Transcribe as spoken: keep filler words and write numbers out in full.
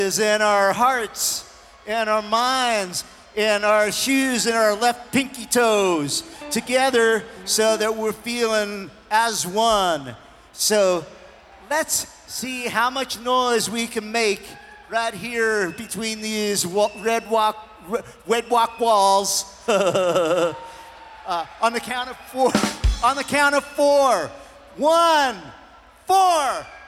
is in our hearts, in our minds, in our shoes, in our left pinky toes, together so that we're feeling as one. So let's see how much noise we can make right here between these red walk, red walk walls. uh, on the count of four. On the count of four. One, four.